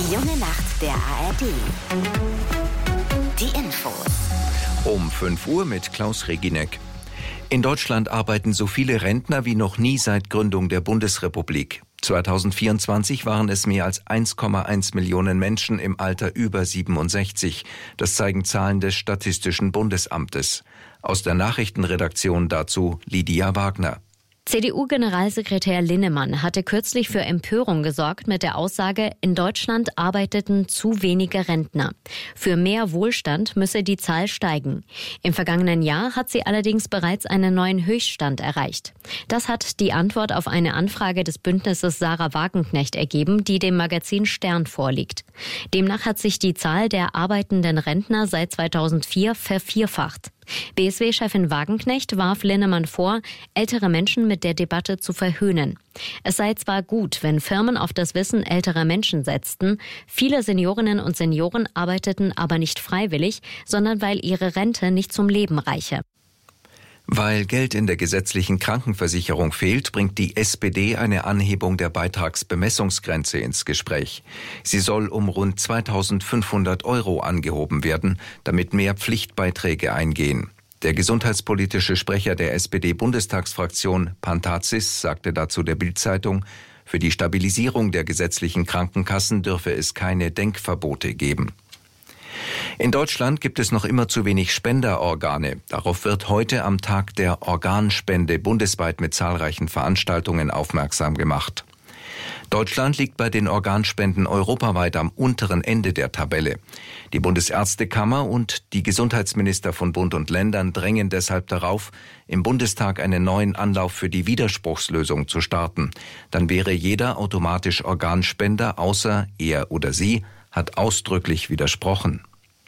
Die junge Nacht der ARD. Die Infos. Um 5 Uhr mit Klaus Reginek. In Deutschland arbeiten so viele Rentner wie noch nie seit Gründung der Bundesrepublik. 2024 waren es mehr als 1,1 Millionen Menschen im Alter über 67. Das zeigen Zahlen des Statistischen Bundesamtes. Aus der Nachrichtenredaktion dazu Lydia Wagner. CDU-Generalsekretär Linnemann hatte kürzlich für Empörung gesorgt mit der Aussage, in Deutschland arbeiteten zu wenige Rentner. Für mehr Wohlstand müsse die Zahl steigen. Im vergangenen Jahr hat sie allerdings bereits einen neuen Höchststand erreicht. Das hat die Antwort auf eine Anfrage des Bündnisses Sarah Wagenknecht ergeben, die dem Magazin Stern vorliegt. Demnach hat sich die Zahl der arbeitenden Rentner seit 2004 vervierfacht. BSW-Chefin Wagenknecht warf Linnemann vor, ältere Menschen mit der Debatte zu verhöhnen. Es sei zwar gut, wenn Firmen auf das Wissen älterer Menschen setzten, viele Seniorinnen und Senioren arbeiteten aber nicht freiwillig, sondern weil ihre Rente nicht zum Leben reiche. Weil Geld in der gesetzlichen Krankenversicherung fehlt, bringt die SPD eine Anhebung der Beitragsbemessungsgrenze ins Gespräch. Sie soll um rund 2.500 € angehoben werden, damit mehr Pflichtbeiträge eingehen. Der gesundheitspolitische Sprecher der SPD-Bundestagsfraktion, Pantazis, sagte dazu der Bild-Zeitung, für die Stabilisierung der gesetzlichen Krankenkassen dürfe es keine Denkverbote geben. In Deutschland gibt es noch immer zu wenig Spenderorgane. Darauf wird heute am Tag der Organspende bundesweit mit zahlreichen Veranstaltungen aufmerksam gemacht. Deutschland liegt bei den Organspenden europaweit am unteren Ende der Tabelle. Die Bundesärztekammer und die Gesundheitsminister von Bund und Ländern drängen deshalb darauf, im Bundestag einen neuen Anlauf für die Widerspruchslösung zu starten. Dann wäre jeder automatisch Organspender, außer er oder sie hat ausdrücklich widersprochen.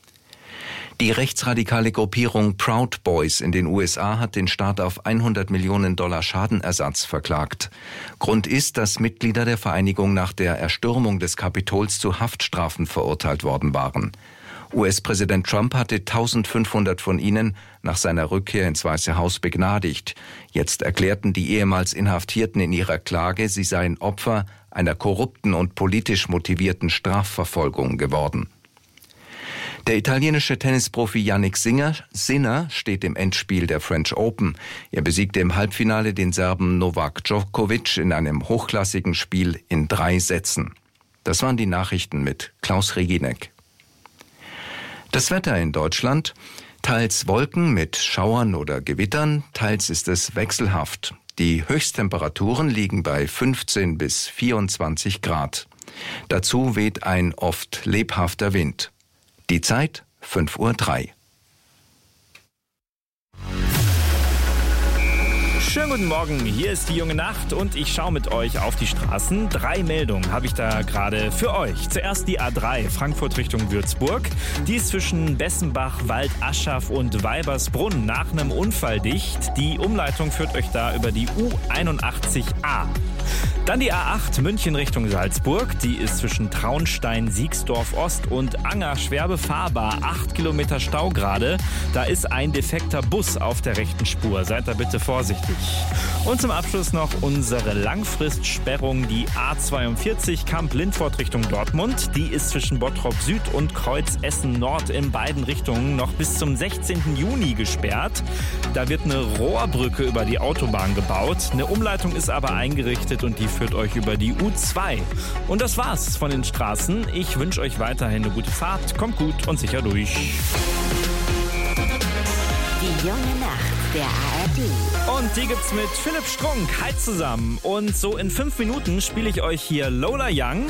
Die rechtsradikale Gruppierung Proud Boys in den USA hat den Staat auf $100 Millionen Schadenersatz verklagt. Grund ist, dass Mitglieder der Vereinigung nach der Erstürmung des Kapitols zu Haftstrafen verurteilt worden waren. US-Präsident Trump hatte 1.500 von ihnen nach seiner Rückkehr ins Weiße Haus begnadigt. Jetzt erklärten die ehemals Inhaftierten in ihrer Klage, sie seien Opfer einer korrupten und politisch motivierten Strafverfolgung geworden. Der italienische Tennisprofi Jannik Sinner steht im Endspiel der French Open. Er besiegte im Halbfinale den Serben Novak Djokovic in einem hochklassigen Spiel in 3 Sätzen. Das waren die Nachrichten mit Klaus Reginek. Das Wetter in Deutschland: teils Wolken mit Schauern oder Gewittern, teils ist es wechselhaft. Die Höchsttemperaturen liegen bei 15 bis 24 Grad. Dazu weht ein oft lebhafter Wind. Die Zeit 5:03 Uhr. Schönen guten Morgen, hier ist die junge Nacht und ich schaue mit euch auf die Straßen. 3 Meldungen habe ich da gerade für euch. Zuerst die A3, Frankfurt Richtung Würzburg. Die ist zwischen Bessenbach, Wald-Aschaff und Weibersbrunn nach einem Unfall dicht. Die Umleitung führt euch da über die U81A. Dann die A8 München Richtung Salzburg. Die ist zwischen Traunstein, Siegsdorf Ost und Anger schwer befahrbar. 8 Kilometer Stau gerade. Da ist ein defekter Bus auf der rechten Spur. Seid da bitte vorsichtig. Und zum Abschluss noch unsere Langfristsperrung, die A42 Kamp-Lindfort Richtung Dortmund. Die ist zwischen Bottrop Süd und Kreuz Essen Nord in beiden Richtungen noch bis zum 16. Juni gesperrt. Da wird eine Rohrbrücke über die Autobahn gebaut. Eine Umleitung ist aber eingerichtet und die führt euch über die U2. Und das war's von den Straßen. Ich wünsche euch weiterhin eine gute Fahrt. Kommt gut und sicher durch. Die junge Nacht der ARD. Und die gibt's mit Philipp Strunk. Hi zusammen. Und so in 5 Minuten spiele ich euch hier Lola Young.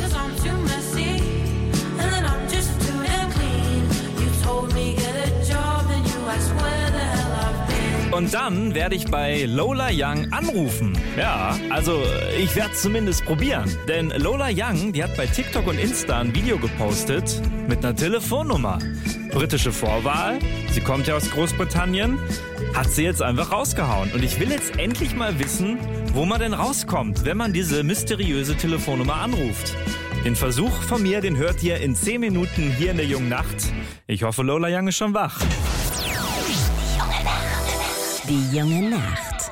Und dann werde ich bei Lola Young anrufen. Ja, also ich werde es zumindest probieren. Denn Lola Young, die hat bei TikTok und Insta ein Video gepostet mit einer Telefonnummer. Britische Vorwahl, sie kommt ja aus Großbritannien, hat sie jetzt einfach rausgehauen. Und ich will jetzt endlich mal wissen, wo man denn rauskommt, wenn man diese mysteriöse Telefonnummer anruft. Den Versuch von mir, den hört ihr in 10 Minuten hier in der jungen Nacht. Ich hoffe, Lola Young ist schon wach. Die junge Nacht.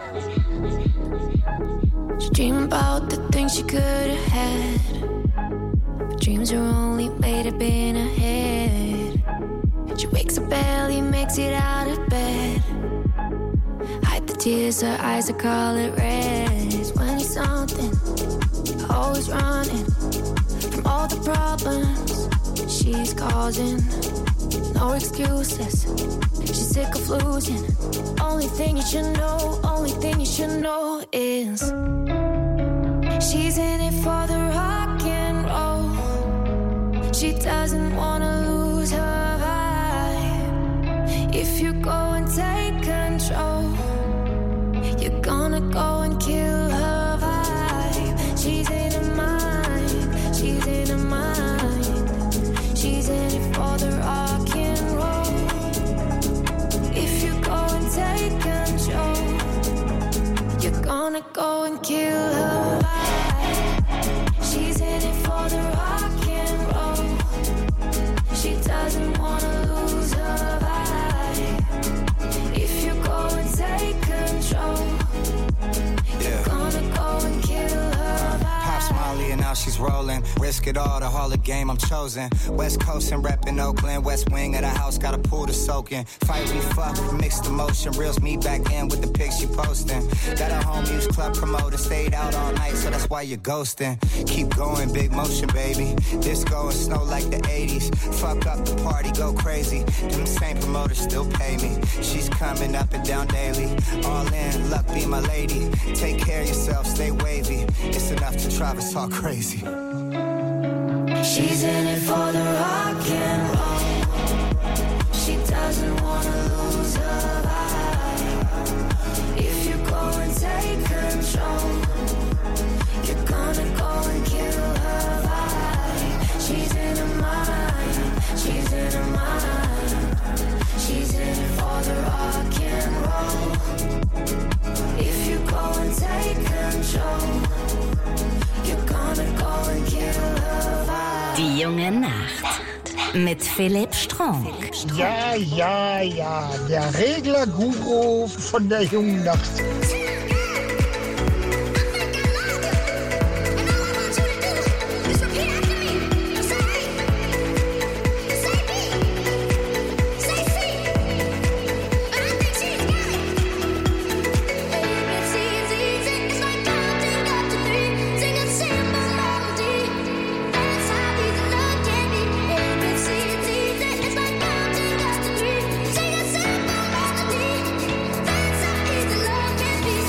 She dream about the things she could have had. But dreams are only have been ahead. She wakes up early, makes it out of bed. Hide the tears, her eyes are color red. When you're something, always running from all the problems she's causing. No excuses, she's sick of losing. Only thing you should know is she's in it for the rock and roll. She doesn't wanna lose her vibe. If you go and take control, you're gonna go and kill her vibe. She's in her mind, she's in her mind. She's in it for the rock and roll. If you go and take control, you're gonna go and kill her vibe. She's in it for the rock and roll. She doesn't wanna lose her vibe. If you go and take control, you're gonna go and kill her vibe. Pops Molly and now she's rolling. Risk it all, the Hall of Game I'm chosen. West Coast and reppin' Oakland. West wing of the house, got a pool to soak in. Fight we fuck, mixed emotion. Reels me back in with the pics she posting. Got a home use club promoter. Stayed out all night, so that's why you're ghosting. Keep going, big motion, baby. Disco and snow like the 80s. Fuck up the party, go crazy. Them same promoters still pay me. She's coming up and down daily. All in, luck be my lady. Take care of yourself, stay wavy. It's enough to drive us all crazy. She's in it for the rock and roll. She doesn't wanna lose her vibe. If you go and take control, you're gonna go and kill her vibe. She's in her mind, she's in her mind. She's in it for the rock and roll. If you go and take control, you're gonna go and kill her vibe. Die junge Nacht mit Philipp Strunk. Ja, der Regler-Guru von der jungen Nacht. Can be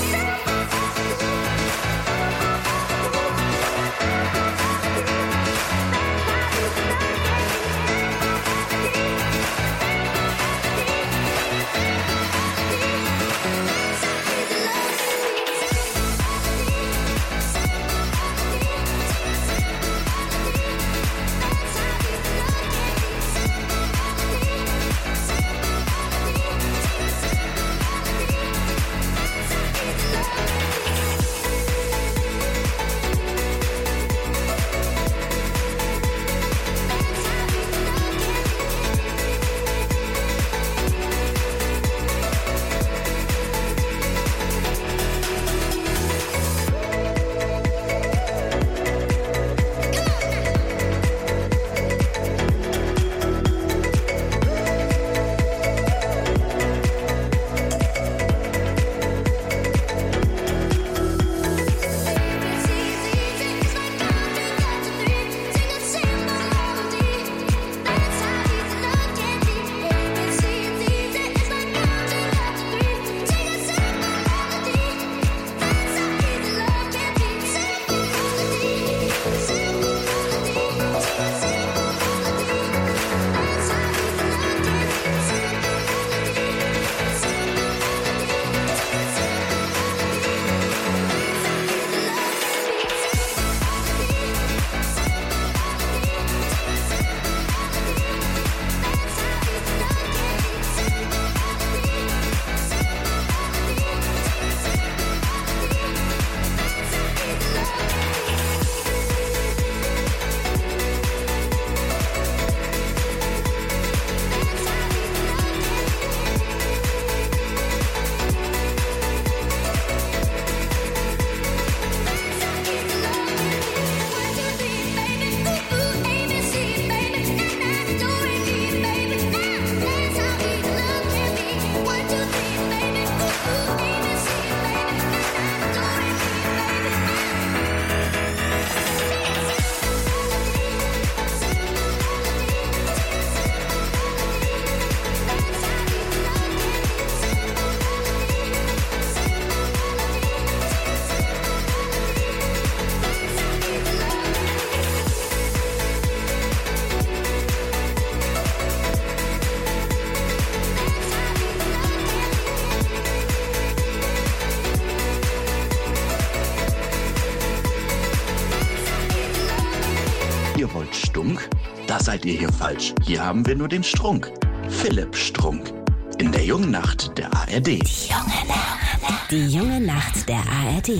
Ihr wollt Stunk? Da seid ihr hier falsch. Hier haben wir nur den Strunk. Philipp Strunk. In der jungen Nacht der ARD. Die junge Nacht. Die junge Nacht der ARD.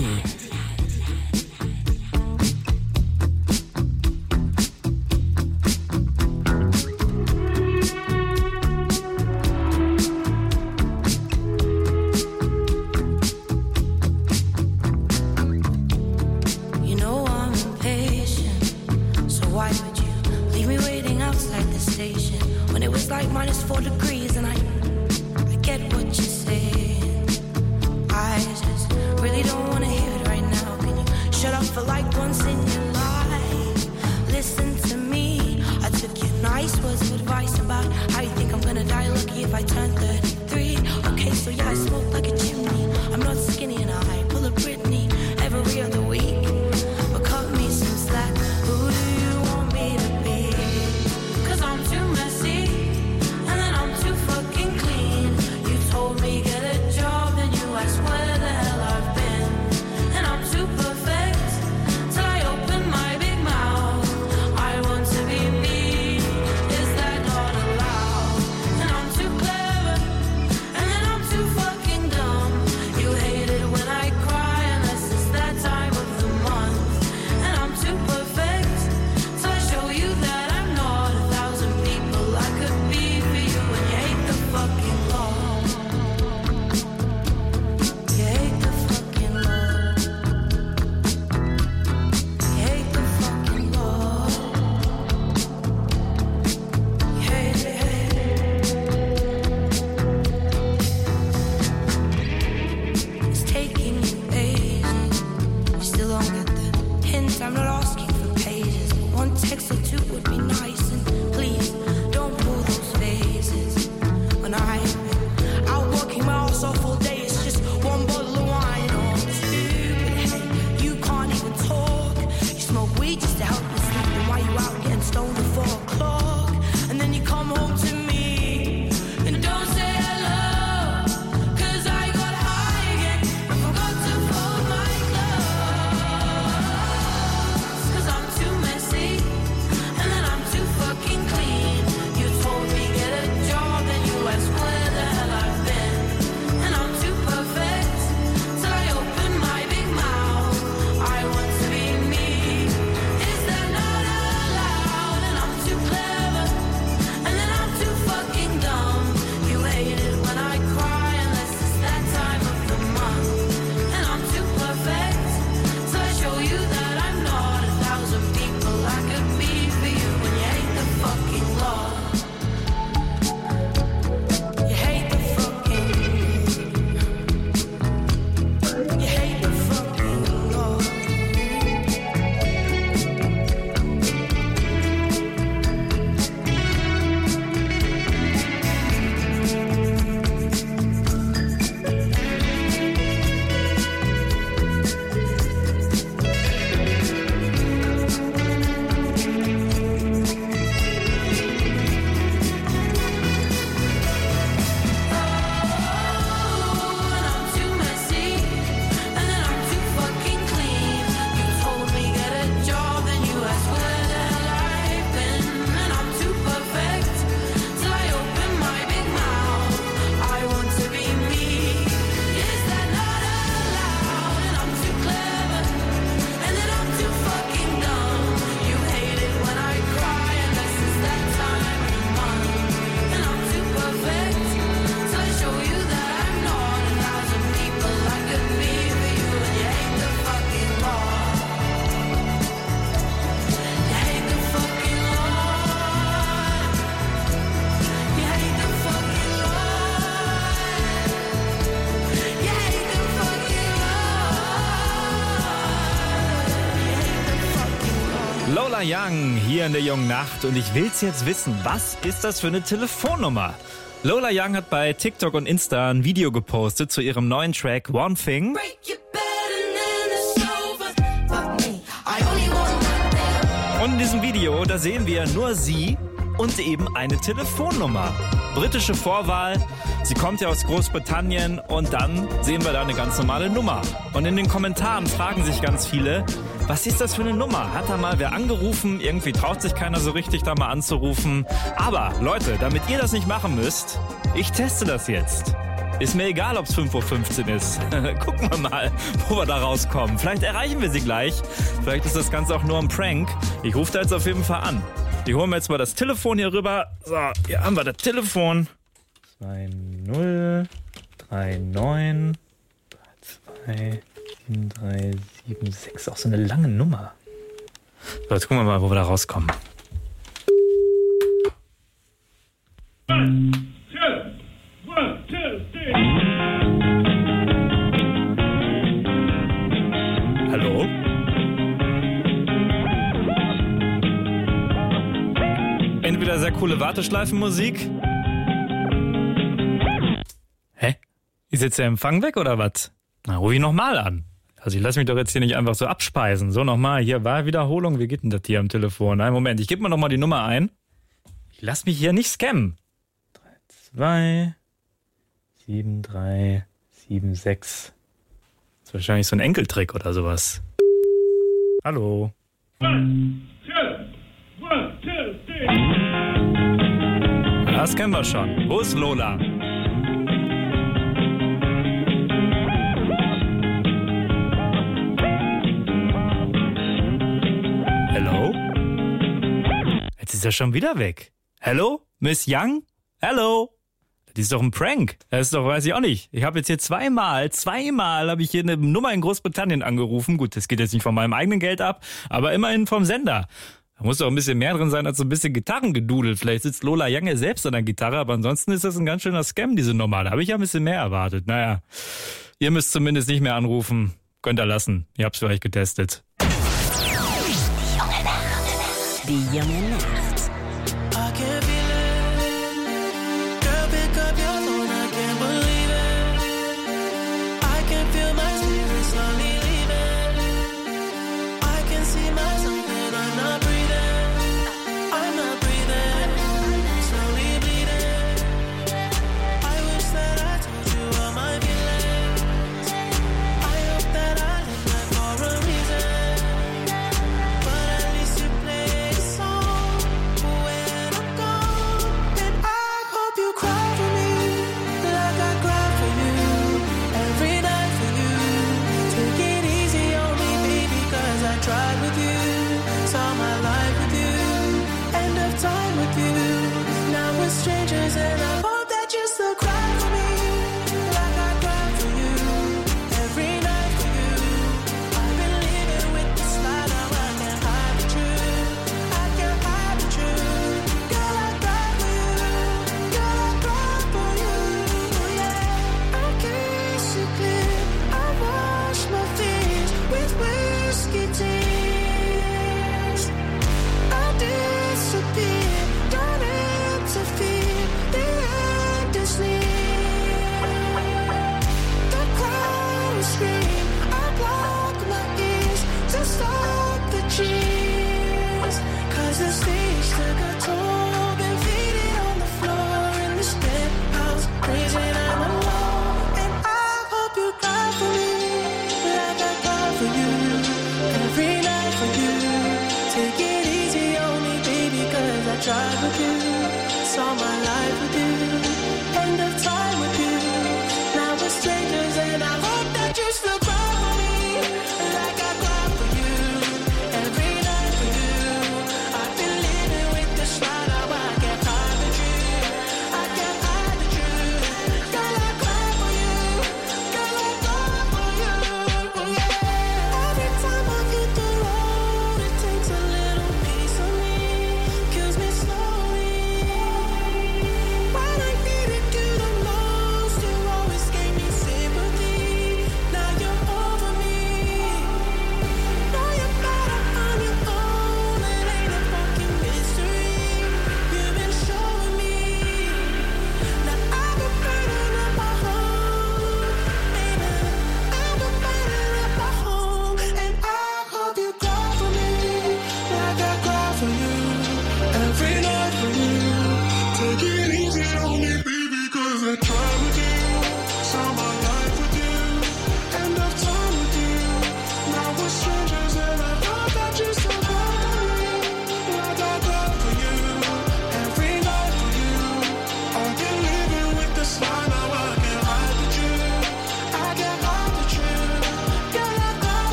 Lola Young hier in der jungen Nacht und ich will's jetzt wissen, was ist das für eine Telefonnummer? Lola Young hat bei TikTok und Insta ein Video gepostet zu ihrem neuen Track One Thing. Und in diesem Video, da sehen wir nur sie und eben eine Telefonnummer. Britische Vorwahl, sie kommt ja aus Großbritannien und dann sehen wir da eine ganz normale Nummer. Und in den Kommentaren fragen sich ganz viele, Was ist das für eine Nummer? Hat da mal wer angerufen? Irgendwie traut sich keiner so richtig, da mal anzurufen. Aber Leute, damit ihr das nicht machen müsst, ich teste das jetzt. Ist mir egal, ob es 5:15 Uhr ist. Gucken wir mal, wo wir da rauskommen. Vielleicht erreichen wir sie gleich. Vielleicht ist das Ganze auch nur ein Prank. Ich rufe da jetzt auf jeden Fall an. Ich hole mir jetzt mal das Telefon hier rüber. So, hier haben wir das Telefon. 2039 32 7376. Auch so eine lange Nummer. So, jetzt gucken wir mal, wo wir da rauskommen. Hallo? Entweder sehr coole Warteschleifenmusik. Hä? Ist jetzt der Empfang weg oder was? Na, ruf ich nochmal an. Also ich lasse mich doch jetzt hier nicht einfach so abspeisen. So, nochmal, hier war Wiederholung. Wie geht denn das hier am Telefon? Nein, Moment, ich gebe mal nochmal die Nummer ein. Ich lasse mich hier nicht scammen. 32 7376. Das ist wahrscheinlich so ein Enkeltrick oder sowas. Hallo. 1, 2, 1, 2, 3. Das kennen wir schon. Wo ist Lola? Hello? Jetzt ist er schon wieder weg. Hello? Miss Young? Hello? Das ist doch ein Prank. Das ist doch, weiß ich auch nicht. Ich habe jetzt hier zweimal habe ich hier eine Nummer in Großbritannien angerufen. Gut, das geht jetzt nicht von meinem eigenen Geld ab, aber immerhin vom Sender. Da muss doch ein bisschen mehr drin sein als so ein bisschen Gitarrengedudelt. Vielleicht sitzt Lola Young ja selbst an der Gitarre, aber ansonsten ist das ein ganz schöner Scam, diese Nummer. Da habe ich ja ein bisschen mehr erwartet. Naja, ihr müsst zumindest nicht mehr anrufen. Könnt ihr lassen. Ihr habt's vielleicht getestet. Die junge Nacht.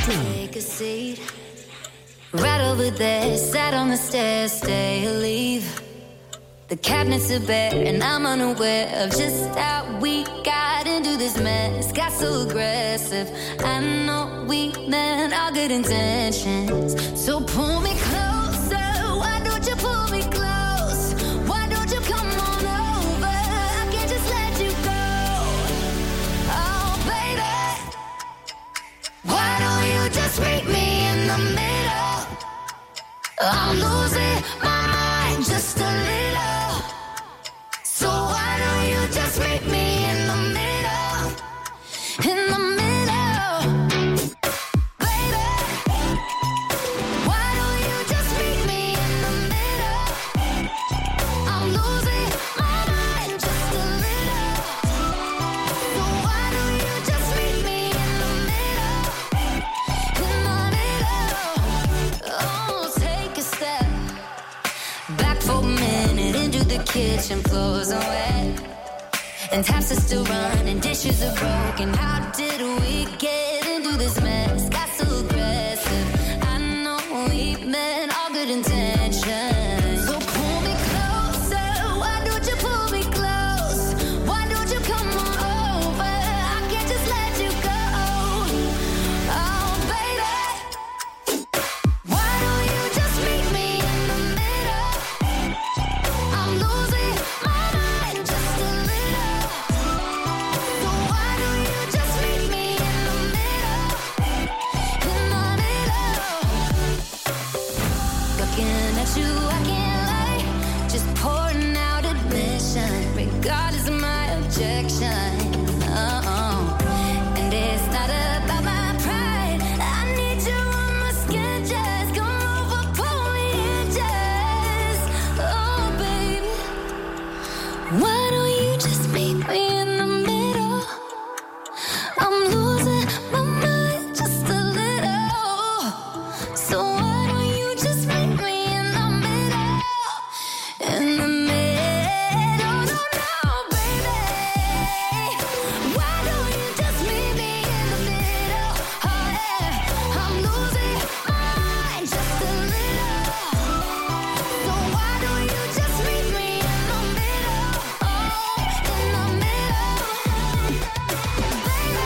Take a seat. Right over there, sat on the stairs, stay or leave. The cabinets are bare and I'm unaware of just how we got into this mess. Got so aggressive. I know we meant all good intentions. So pull me closer. Why don't you pull me close? Why don't you come on over? I can't just let you go. Oh, baby. Why don't you just meet me in the middle? I'm losing my mind just a little. So why don't you just meet me in the middle? In the middle, baby. Why don't you just meet me in the middle? I'm losing my mind just a little. So why don't you just meet me in the middle? In the middle. Oh, take a step back for a minute into the kitchen, floors are wet and taps are still running, dishes are broken. How did we get into this mess? Got so aggressive. I know we meant all good intentions. So pull me closer. Why don't you pull me close? Why don't you come on over? I can't just let you go. Oh, baby. Why don't you just meet me in the middle? I'm losing my mind just a little. So why don't you just meet me in the middle? In the middle. Looking at you, I can't lie. Just pouring out admission, regardless of my objection. Oh, and it's not about my pride. I need you on my skin, just come over, pull me in, just. Oh, baby. Why don't you just meet me in the middle? I'm losing my mind just a little. So why don't you just meet me in the middle? In the middle, no, baby. Why don't you just meet me in the middle? Oh, yeah. I'm losing my mind just a little. So why don't you just meet me in the middle? Oh, in the middle, baby.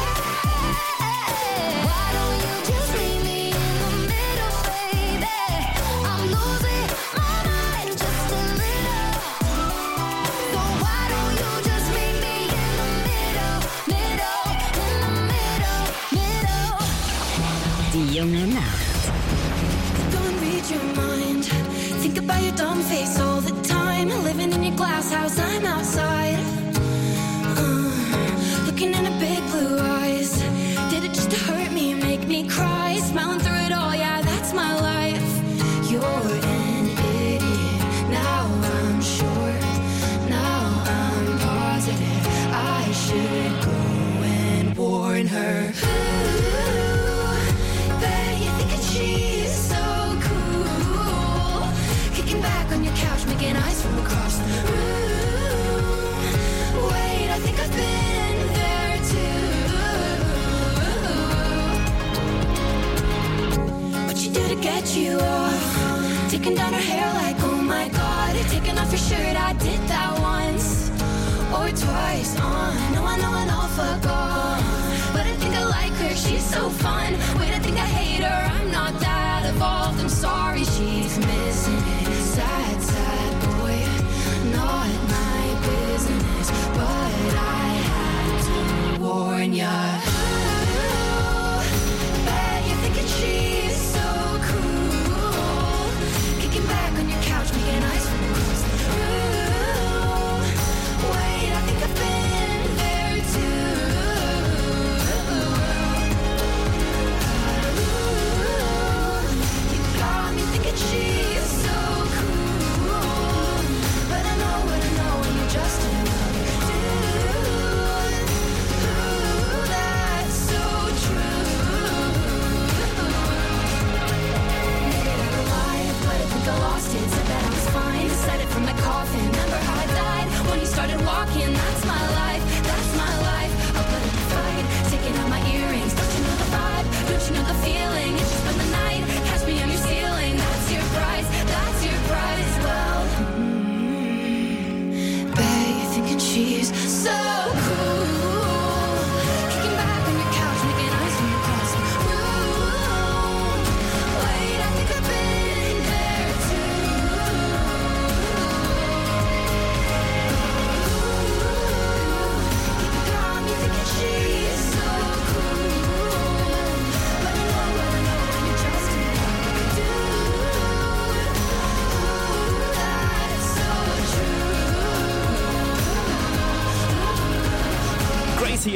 Why don't you just meet me in the middle, baby? I'm losing my mind just a little. So why don't you just meet me in the middle, middle, in the middle, middle. Die junge Nacht. Don't read your mind. Think about your dumb face all the time. Living in your glass house, I'm outside. Looking in her big blue eyes. Did it just to hurt me, make me cry? Smiling through it all, yeah, that's my life. You're an idiot. Now I'm sure. Now I'm positive. I should go and warn her. Ooh, bet you think that she's so cool. Kicking back on your couch, making eyes from across the room. Wait, I think I've been there too. What you do to get you off? Taking down her hair like, oh my god. Taking off your shirt, I did that once or twice. I know, fuck off. But I think I like her, she's so fun. Wait, I think I hate her, I'm not that evolved. I'm sorry, she's missing it. Sad, sad boy, not my business. But I had to warn ya. Ooh, bet you're thinking she's so cool. Kicking back on your couch, making eyes from across the room. Wait, I think I've been there too. You got me thinking she's so cool. But I know what I know, and you're just another dude. Ooh, that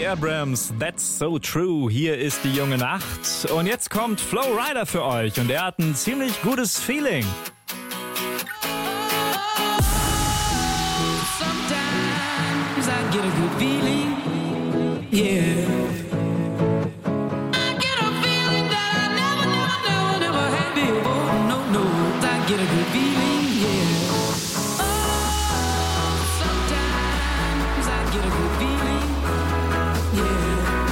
Abrams, That's So True. Hier ist die junge Nacht. Und jetzt kommt Flo Rida für euch. Und er hat ein ziemlich gutes Feeling. Sometimes I get a good feeling, yeah. I get a feeling that I never had before. No, I get a good feeling, yeah. Sometimes I get a good feeling, yeah.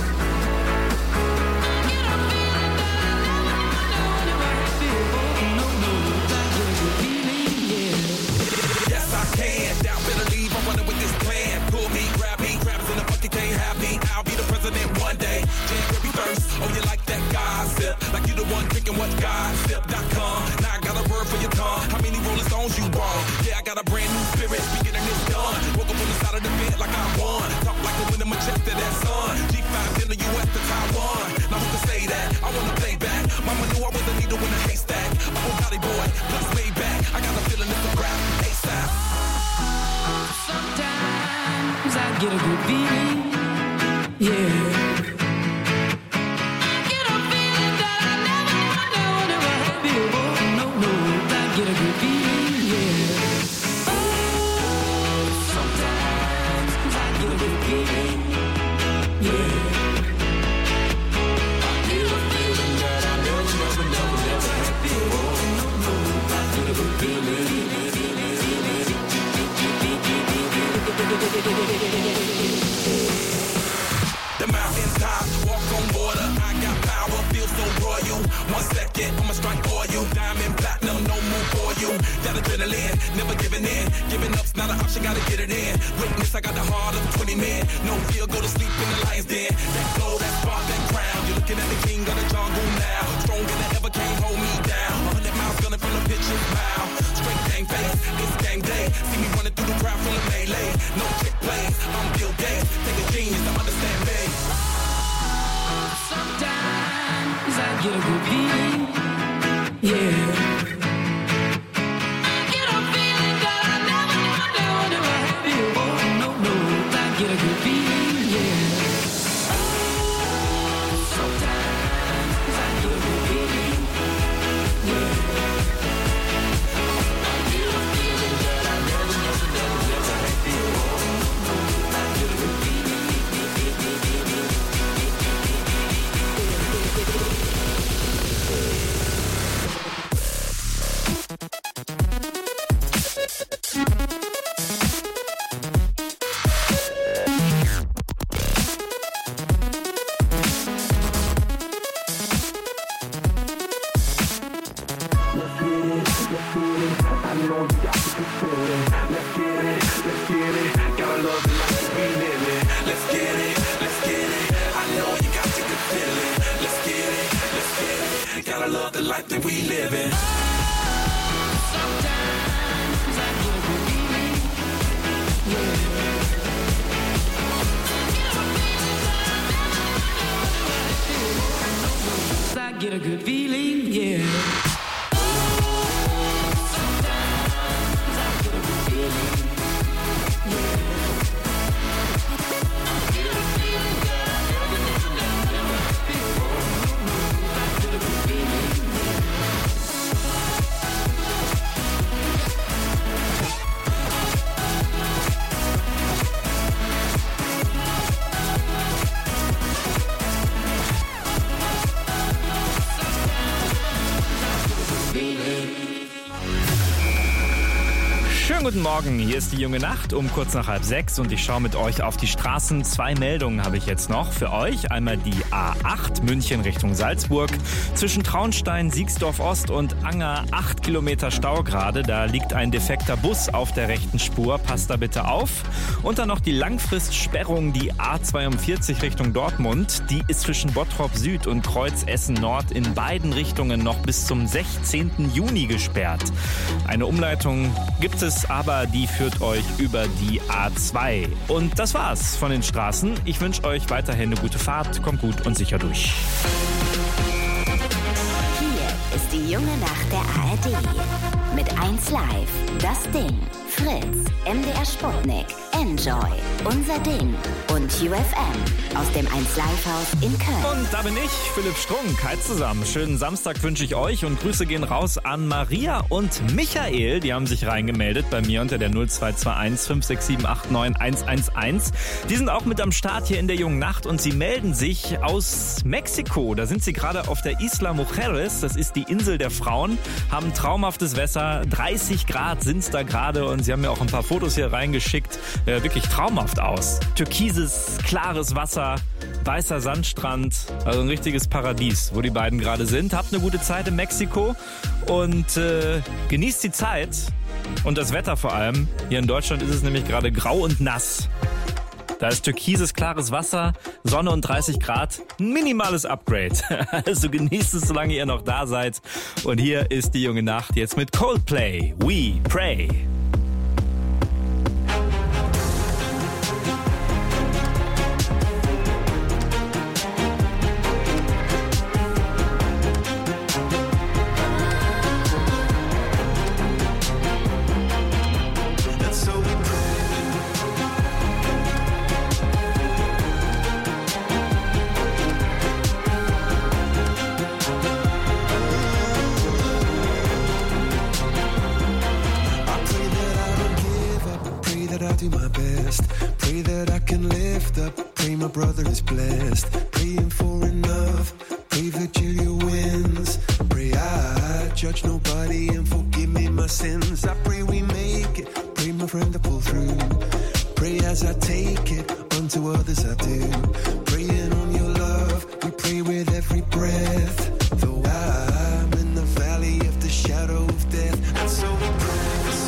I get a feeling that I never had before. No, I get a good feeling, yeah. Yes, I can. Doubt, better leave. I'm running with this plan. Pull me, grab me, crabs in the bucket can't have me. I'll be the president one day. January 1st. Oh, you like that gossip? Like you the one thinking what gossip.com. Now I got a word for your tongue. How many Rolling Stones you brought? Yeah, I got a brand new spirit. Speaking of this done. Woke up on the side of the bed like I won. Talk like the wind in my chest to that sun. G5 in the US to Taiwan. Now who can say that? I wanna play back. Mama knew I was a needle in a haystack. I'm a body boy, plus way back. I got a feeling it's a rap. ASAP. Sometimes I get a good feeling, yeah. I get a feeling that I never had before. No, I get a good feeling, yeah. Sometimes I get a good feeling, yeah. I get a feeling that I never had before. No, I get a good feeling. The mountain top, walk on water. I got power, feel so royal. 1 second, I'ma strike for you. Diamond, platinum, no move for you. That adrenaline, never giving in. Giving up's not an option, gotta get it in. Witness, I got the heart of 20 men. No fear, go to sleep in the lion's den. That glow, that spark, that crown. You're looking at the king of the jungle now. Stronger than ever, can't hold me down. 100 miles gunning from the pitcher's mouth. Straight gang face, it's game day. See me running through the crowd full of melee. No trick plays, I'm Bill Gates. Take a genius to understand me. Sometimes I get a good feeling, yeah. I get a feeling that I never had before. No, I get a good feeling, yeah. Sometimes I get a good feeling, yeah. I get a feeling that I never had before. I get a good feeling. Gotta love the life that we live in. Sometimes I get a good feeling, yeah. I get a good feeling, yeah. Sometimes I get a good feeling, yeah. I get a feeling that I never had before. I get a good feeling, yeah. Schönen guten Morgen, hier ist die junge Nacht um kurz nach 5:30 und ich schaue mit euch auf die Straßen. 2 Meldungen habe ich jetzt noch für euch. Einmal die A8 München Richtung Salzburg. Zwischen Traunstein, Siegsdorf Ost und Anger 8 Kilometer Stau gerade. Da liegt ein defekter Bus auf der rechten Spur. Passt da bitte auf. Und dann noch die Langfristsperrung, die A42 Richtung Dortmund. Die ist zwischen Bottrop Süd und Kreuz Essen Nord in beiden Richtungen noch bis zum 16. Juni gesperrt. Eine Umleitung gibt es, aber die führt euch über die A2. Und das war's von den Straßen. Ich wünsche euch weiterhin eine gute Fahrt. Kommt gut und sicher durch. Hier ist die junge Nacht der ARD. Mit 1 Live, das Ding, Fritz, MDR Sputnik, Enjoy, unser Ding und UFM aus dem 1Live-Haus in Köln. Und da bin ich, Philipp Strunk. Hi zusammen. Schönen Samstag wünsche ich euch und Grüße gehen raus an Maria und Michael. Die haben sich reingemeldet bei mir unter der 0221 567 89 111. Die sind auch mit am Start hier in der Jungen Nacht und sie melden sich aus Mexiko. Da sind sie gerade auf der Isla Mujeres. Das ist die Insel der Frauen. Haben traumhaftes Wetter. 30 Grad sind es da gerade und sie haben mir auch ein paar Fotos hier reingeschickt. Wirklich traumhaft aus. Türkises, klares Wasser, weißer Sandstrand, also ein richtiges Paradies, wo die beiden gerade sind. Habt eine gute Zeit in Mexiko und genießt die Zeit und das Wetter vor allem. Hier in Deutschland ist es nämlich gerade grau und nass. Da ist türkises, klares Wasser, Sonne und 30 Grad. Ein minimales Upgrade. Also genießt es, solange ihr noch da seid. Und hier ist die Junge Nacht jetzt mit Coldplay. We Pray. Do my best. Pray that I can lift up. Pray my brother is blessed. Praying for enough. Pray Virgilia wins. Pray I judge nobody and forgive me my sins. I pray we make it. Pray my friend to pull through. Pray as I take it. Unto others I do. Praying on your love. We pray with every breath. Though I'm in the valley of the shadow of death. And so we pray.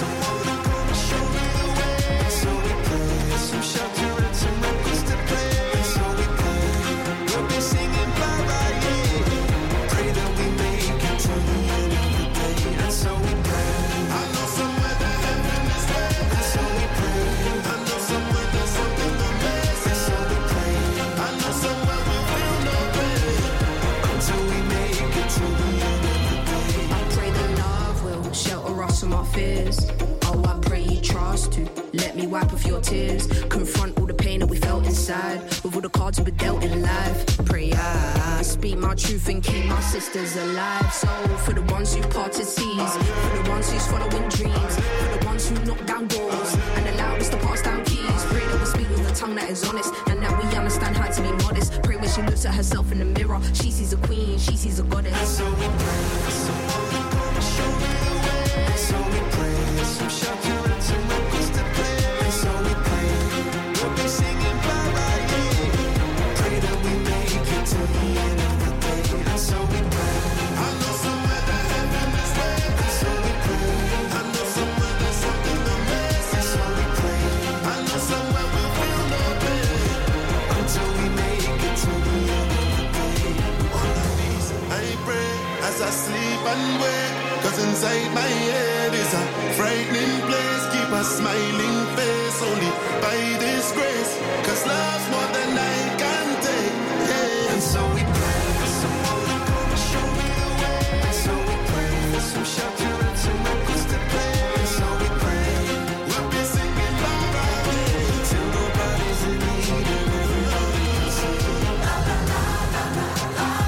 Some shelter and some records to play. And so we pray. We'll be singing bye-bye, yeah. Pray that we make it to the end of the day. And so we pray. I know somewhere that heaven is there. And so we pray. I know somewhere there's something amazing. And so we pray. I know somewhere we will know better. Until we make it to the end of the day. I pray that love will shelter us from our fears. Oh, I pray you trust to let me wipe off your tears. Confront all the pain that we felt inside. With all the cards we were dealt in life. Pray I speak my truth and keep my sisters alive. So for the ones who parted seas, for the ones who's following dreams, for the ones who knock down doors and allowed us to pass down keys. Pray that we speak with a tongue that is honest and that we understand how to be modest. Pray when she looks at herself in the mirror, she sees a queen, she sees a goddess. So we pray, someone gonna show me the way. So we pray, some shelter and some records to play. And so we pray, we'll be singing bye-bye, yeah. Pray that we make it to the end of the day. And so we pray, I know somewhere that heaven is there. And so we pray, I know somewhere there's something amazing. And so we pray, I know somewhere we will know better. Until we make it to the end of the day. On our knees, I pray as I sleep and wake. Cause inside my head is a frightening place. Keep a smiling face only by this grace. Cause love's more than I can take, yeah. And so we pray for someone gonna show me the way. And so we pray for some shelter and some records to play. And so we pray we'll be singing bye-bye, yeah. Till nobody's in need and everybody can sing. La la la la la la la.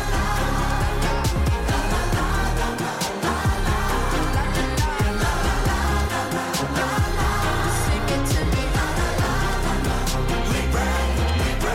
Sing it to me. We pray.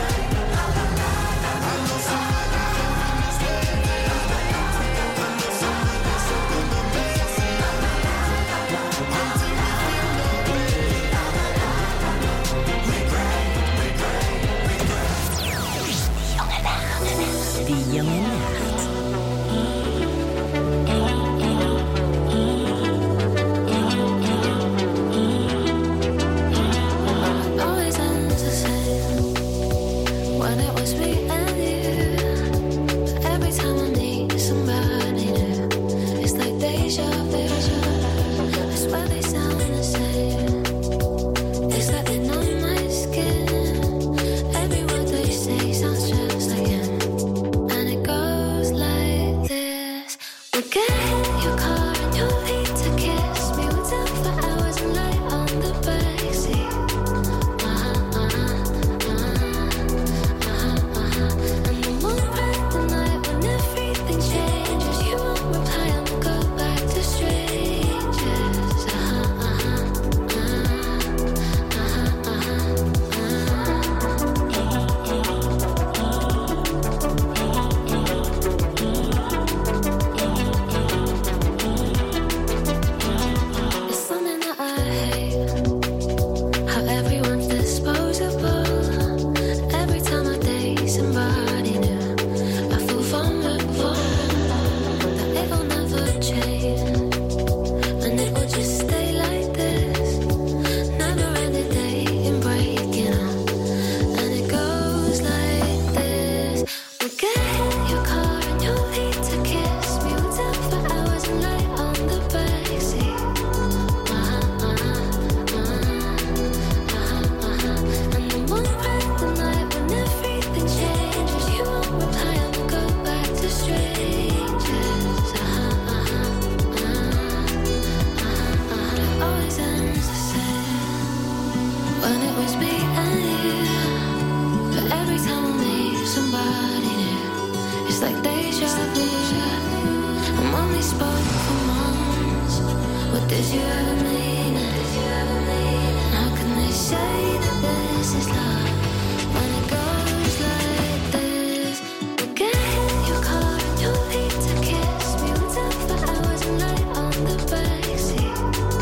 Did you ever mean it? How can they say that this is love when it goes like this? We'll get in your car and you'll need to kiss me. We'll talk for hours and night on the backseat.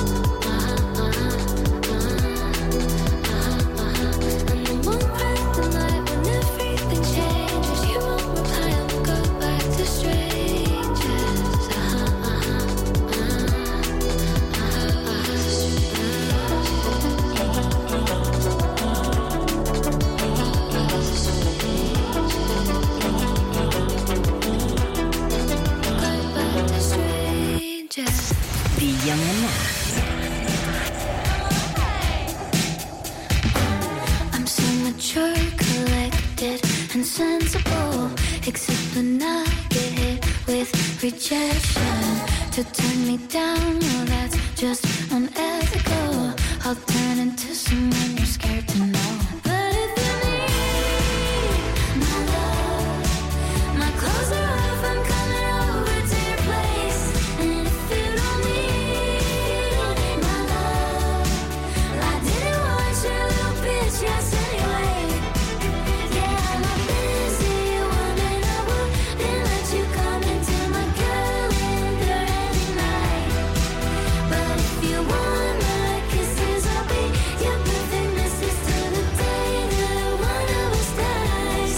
And then one bright the night when everything changes. You won't reply and we'll go back to strangers. Die junge Nacht. I'm so mature, collected, and sensible. Except when I get hit with rejection. To turn me down, well, that's just unethical. I'll turn into someone you're scared to know. But if you need my love, my clothes are off, I'm coming over to your place. And if you don't need my love, I didn't want your little bitch, yes, anyway. Yeah, I'm a busy woman, I wouldn't let you come into my calendar any night. But if you want my kisses, I'll be your perfect missus till the day that one of us dies.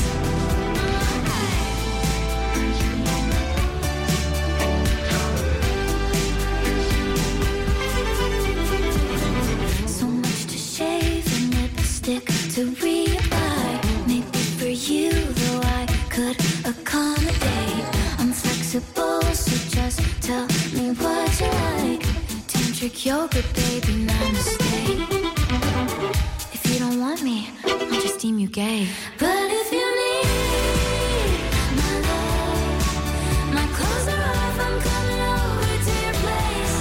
So much to shave and lipstick to reapply. Maybe for you, though I could accommodate. I'm flexible, so just tell me what you like. Tantric yogurt, baby, namaste. If you don't want me, I'll just deem you gay. But if you need my love, my clothes are off, I'm coming over to your place.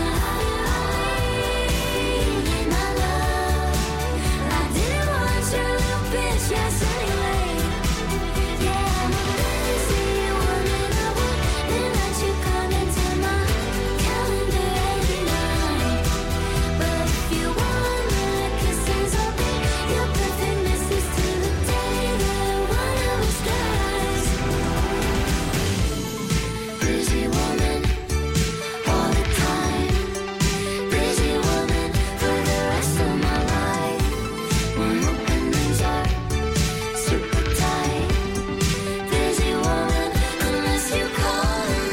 My love, I didn't want your little bitch, yes, anyway. Yeah, I'm a busy woman, I wouldn't let you come into my calendar every night. But if you want my kisses, I'll be your perfect missus till the day that one of us dies. Busy woman, all the time. Busy woman for the rest of my life. My openings are super tight. Busy woman, unless you call it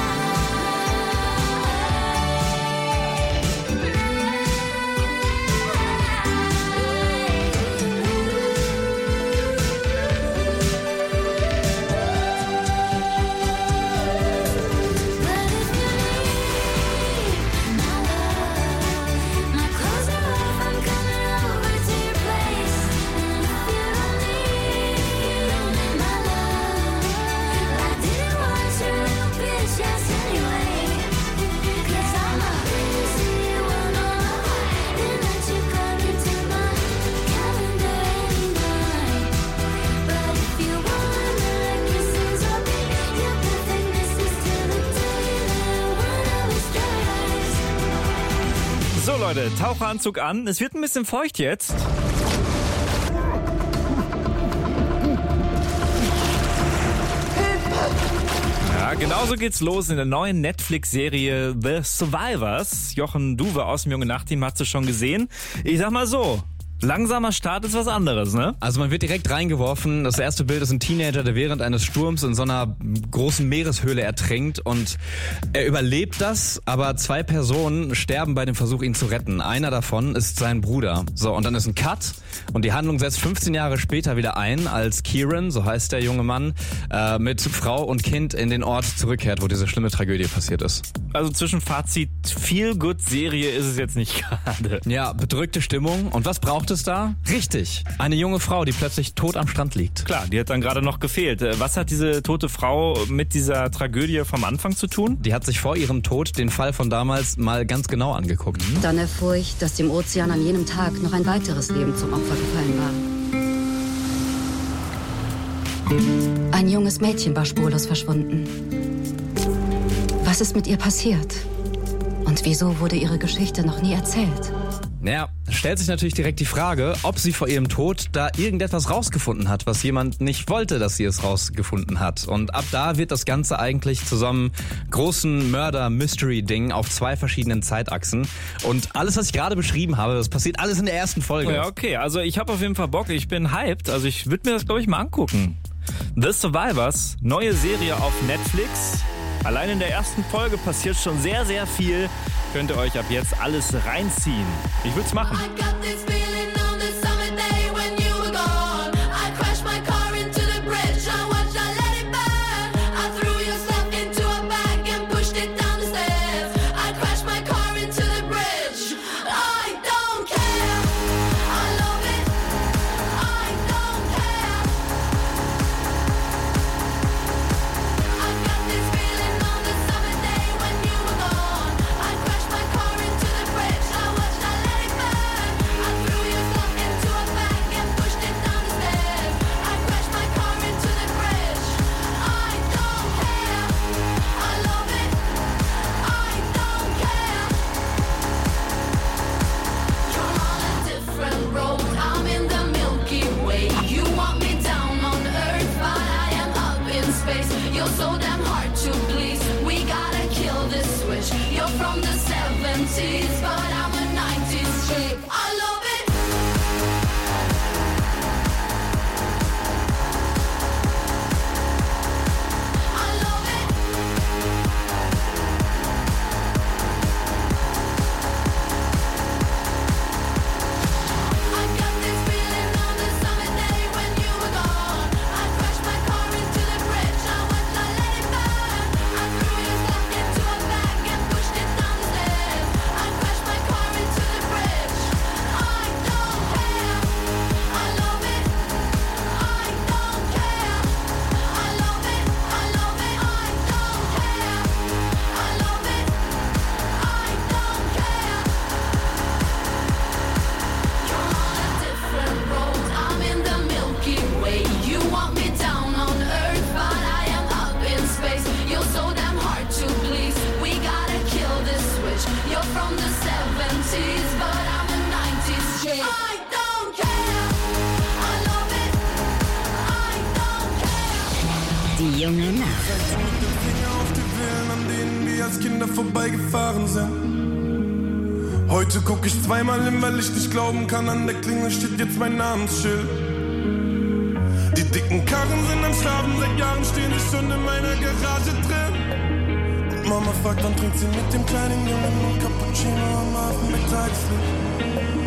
my clothes are off, I'm coming over to your place. And if you don't need my love, I didn't want your little bitch, yes, anyway. 'Cause I'm a busy woman, I wouldn't let you come into my calendar any night. But if you want my kisses, I'll be your perfect missus till the day that one of us dies. So Leute, Taucheranzug an. Es wird ein bisschen feucht jetzt. Ja, genauso geht's los in der neuen Netflix-Serie The Survivors. Jochen Duwe aus dem Junge Nacht-Team hast du schon gesehen. Ich sag mal so, langsamer Start ist was anderes, ne? Also man wird direkt reingeworfen. Das erste Bild ist ein Teenager, der während eines Sturms in so einer großen Meereshöhle ertrinkt und er überlebt das, aber 2 Personen sterben bei dem Versuch, ihn zu retten. Einer davon ist sein Bruder. So, und dann ist ein Cut und die Handlung setzt 15 Jahre später wieder ein, als Kieran, so heißt der junge Mann, mit Frau und Kind in den Ort zurückkehrt, wo diese schlimme Tragödie passiert ist. Also Zwischenfazit, Feel-Good-Serie ist es jetzt nicht gerade. Ja, bedrückte Stimmung. Und was braucht es da? Richtig, eine junge Frau, die plötzlich tot am Strand liegt. Klar, die hat dann gerade noch gefehlt. Was hat diese tote Frau mit dieser Tragödie vom Anfang zu tun? Die hat sich vor ihrem Tod den Fall von damals mal ganz genau angeguckt. Dann erfuhr ich, dass dem Ozean an jenem Tag noch ein weiteres Leben zum Opfer gefallen war. Ein junges Mädchen war spurlos verschwunden. Was ist mit ihr passiert? Und wieso wurde ihre Geschichte noch nie erzählt? Naja, stellt sich natürlich direkt die Frage, ob sie vor ihrem Tod da irgendetwas rausgefunden hat, was jemand nicht wollte, dass sie es rausgefunden hat. Und ab da wird das Ganze eigentlich zu so einem großen Murder-Mystery-Ding auf 2 verschiedenen Zeitachsen. Und alles, was ich gerade beschrieben habe, das passiert alles in der ersten Folge. Ja, okay, also ich habe auf jeden Fall Bock, ich bin hyped, also ich würde mir das, glaube ich, mal angucken. The Survivors, neue Serie auf Netflix. Allein in der ersten Folge passiert schon sehr, sehr viel. Könnt ihr euch ab jetzt alles reinziehen. Ich würde es machen. Die junge Nacht. Mit dem Finger auf die Wellen, an denen wir als Kinder vorbeigefahren sind. Heute guck ich zweimal hin, weil ich nicht glauben kann, an der Klingel steht jetzt mein Namensschild. Die dicken Karren sind am Schlafen, seit Jahren stehen sie schon in meiner Garage drin. Und Mama fragt, wann trinkt sie mit dem kleinen Jungen und Cappuccino am Abend mit Tageslicht.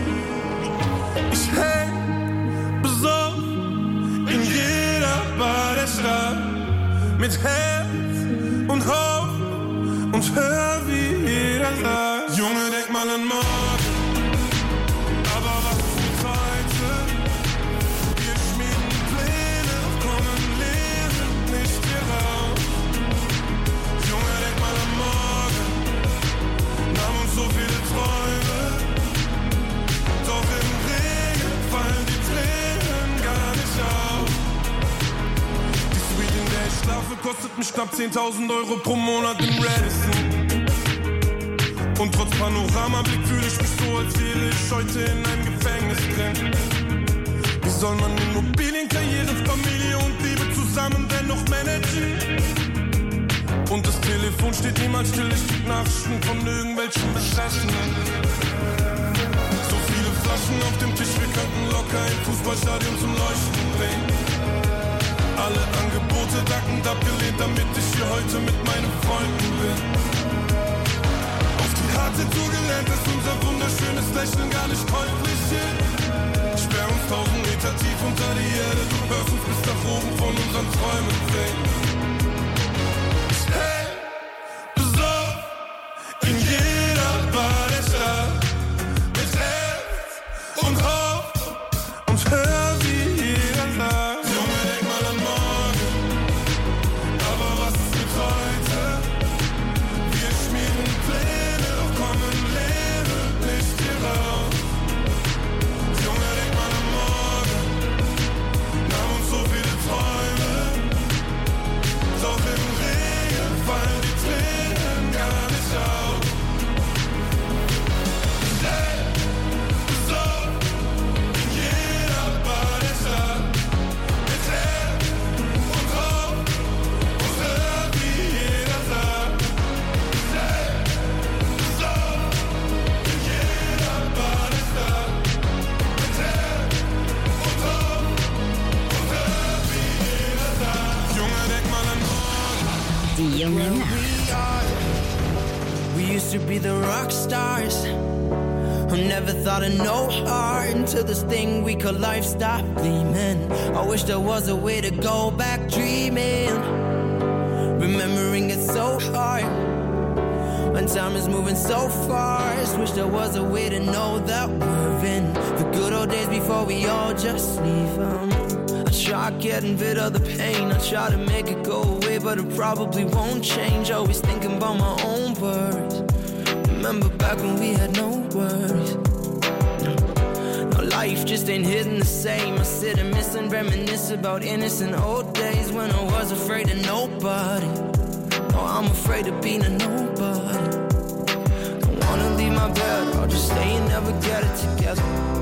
Ich häng besoffen in jeder Bar der Stadt. Mit Herz und Hoffnung und hör, wie jeder sagt: Junge, denk mal an morgen, aber was ist mit heute? Wir schmieden Pläne, kommen leer, nicht hier raus. Junge, denk mal an morgen, nahm uns so viele Träume, doch im Regen fallen die Tränen gar nicht auf. In der ich schlafe, kostet mich knapp 10.000 Euro pro Monat im Radisson. Und trotz Panoramablick fühle ich mich so, als wäre ich heute in einem Gefängnis drin. Wie soll man Immobilienkarriere, Familie und Liebe zusammen dennoch managen? Und das Telefon steht niemals still, ich krieg Nachrichten von irgendwelchen Besessenen. So viele Flaschen auf dem Tisch, wir könnten locker ein Fußballstadion zum Leuchten bringen. Alle Angebote dankend abgelehnt, damit ich hier heute mit meinen Freunden bin. Auf die harte Tour gelernt, dass unser wunderschönes Lächeln gar nicht käuflich ist. Sperr uns 1000 Meter tief unter die Erde, du hörst uns bis nach oben von unseren Träumen singen. Hey, besoffen in jeder Bar der Stadt, mit Herz und Hoffnung und hör, wie jeder sagt: Junge, denk mal an morgen, aber was ist mit heute? Wir schmieden Pläne, doch kommen leere nicht hier raus. Junge, denk mal an morgen, nahm uns so viele Träume, we are. We used to be the rock stars who never thought of no heart until this thing we call life stopped gleaming. I wish there was a way to go back dreaming, remembering it's so hard when time is moving so fast. Wish there was a way to know that we're in the good old days before we all just leave them. I try getting rid of the pain, I try to make it go away, but it probably won't change. Always thinking about my own words. Remember back when we had no worries. No, life just ain't hitting the same. I sit and miss and reminisce about innocent old days when I was afraid of nobody. No, I'm afraid of being a nobody. Don't wanna leave my bed, I'll just stay and never get it together.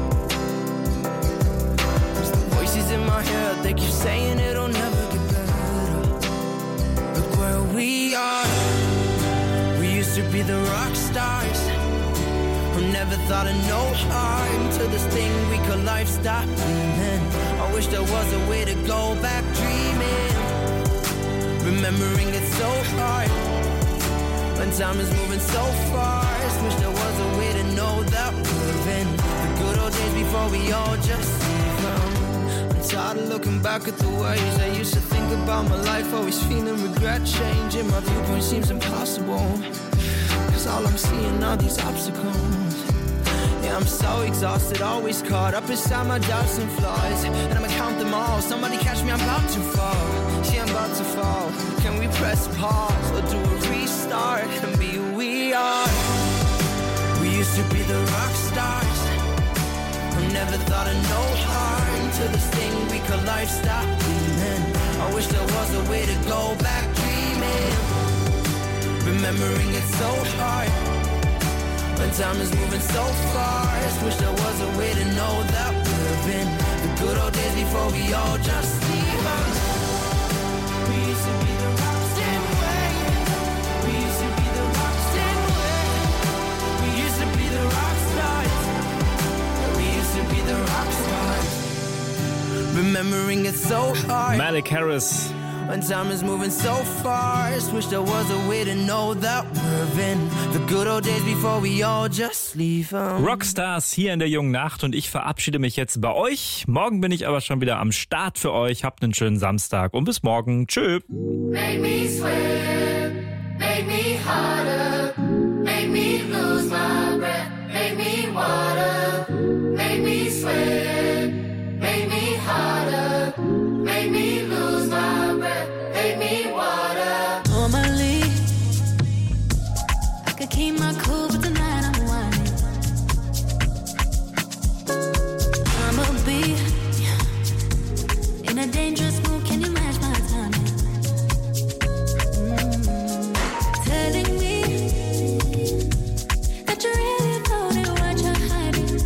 Cause the voices in my head, they keep saying it'll never get better. Look where we are. To be the rock stars who never thought of no harm until this thing we call life stopped gleaming. I wish there was a way to go back dreaming, remembering it's so hard when time is moving so fast. Wish there was a way to know that we're in the good old days before we all just leave them. I'm tired of looking back at the ways I used to think about my life, always feeling regret. Changing my viewpoint seems impossible, cause all I'm seeing are these obstacles. Yeah, I'm so exhausted, always caught up inside my doubts and flaws, and I'ma count them all. Somebody catch me, I'm about to fall. See, I'm about to fall. Can we press pause or do a restart and be who we are? We used to be the rock stars who never thought of no harm until this thing we call life stopped gleaming. I wish there was a way to go back dreaming, remembering it's so hard when time is moving so fast. Wish there was a way to know that we're in the good old days before we all just leave us. We used to be the rock stand away. We used to be the rock stand away. We used to be the rock stars. We used to be the rock stars, remembering it's so hard. Malik Harris. When time is moving so fast, wish there was a way to know that we're in the good old days before we all just leave them. Rockstars hier in der jungen Nacht und ich verabschiede mich jetzt bei euch. Morgen bin ich aber schon wieder am Start für euch. Habt einen schönen Samstag und bis morgen. Tschö. Make me sweat, make me harder, make me lose my breath, make me water, make me sweat, make me harder, make me lose my breath, make me water. Normally, I could keep my cool, but tonight I'm whining. I'ma be in a dangerous mood, can you match my timing? Telling me that you really know what you're hiding.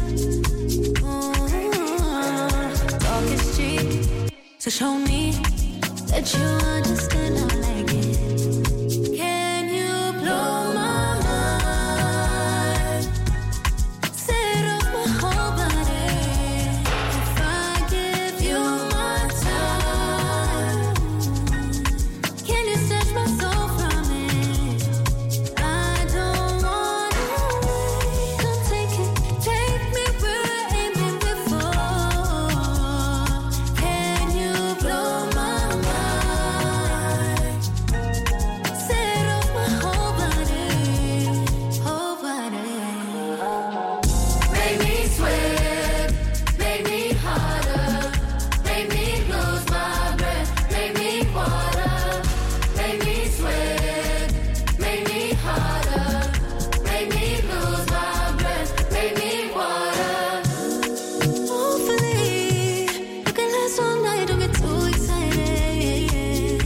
Talk is cheap, so show me that you understand I like it. Can you blow my mind? Set off my whole body. If I give you my time, can you snatch my soul from it? I don't wanna wait. Come take me where I ain't been before. Can you blow my mind? Set off my whole body, whole body. Make me sweat, make me harder, make me lose my breath, make me water, make me sweat, make me harder, make me lose my breath, make me water. Hopefully, you can last all night, don't get too excited.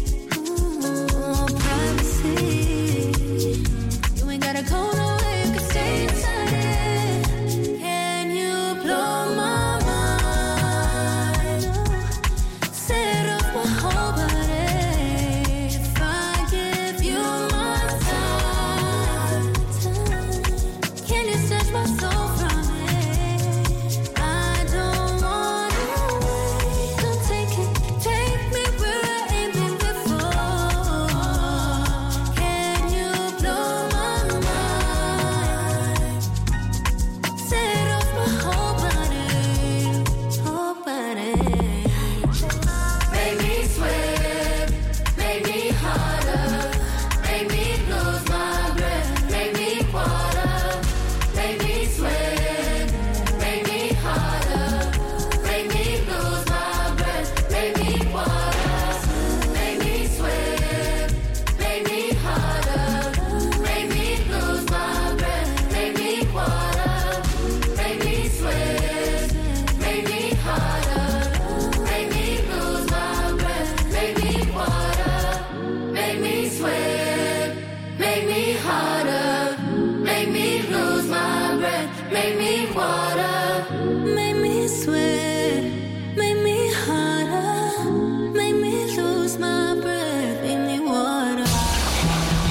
Privacy, you ain't gotta go nowhere, you can stay inside it. Can you blow my mind? Set off my whole body. If I give you my time,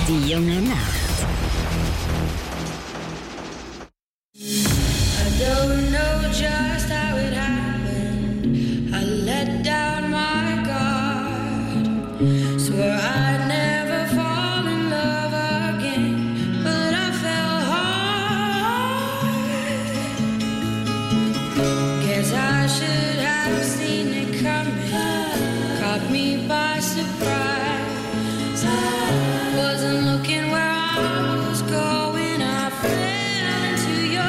Die junge Nacht. I don't know just how it happened. I let down my guard. Swore I'd never fall in love again, but I fell hard. Guess I should have seen it coming. Caught me by surprise. Wasn't looking where I was going. I fell into your